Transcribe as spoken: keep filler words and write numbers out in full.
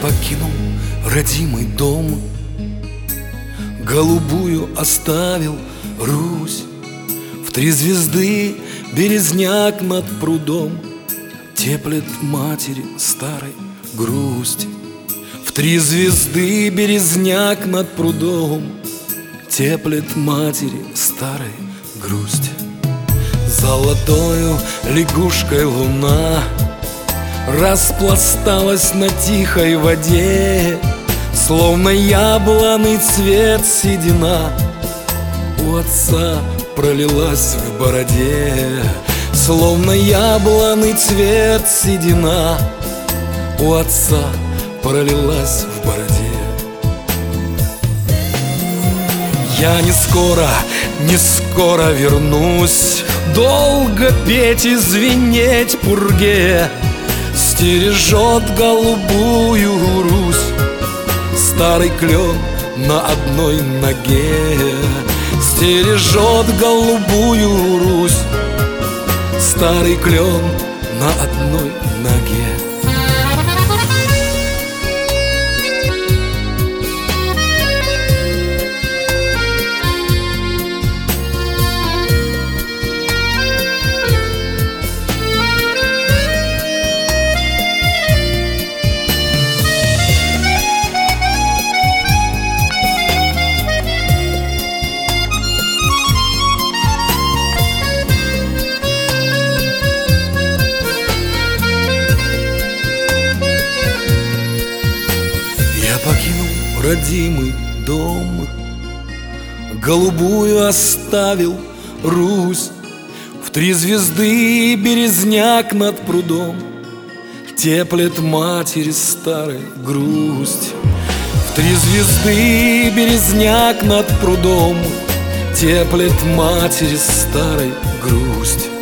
покинул родимый дом, голубую оставил Русь. В три звезды березняк над прудом теплит матери старой грусть. В три звезды березняк над прудом теплит матери старой грусть. Золотою лягушкой луна распласталась на тихой воде, словно яблоный цвет седина у отца пролилась в бороде. Словно яблоный цвет седина у отца пролилась в бороде. Я не скоро, не скоро вернусь, долго петь и звенеть пурге. Стережет голубую Русь старый клен на одной ноге. Стережет голубую Русь старый клен на одной ноге. Покинул родимый дом, голубую оставил Русь. В три звезды березняк над прудом теплит матери старой грусть. В три звезды березняк над прудом теплит матери старой грусть.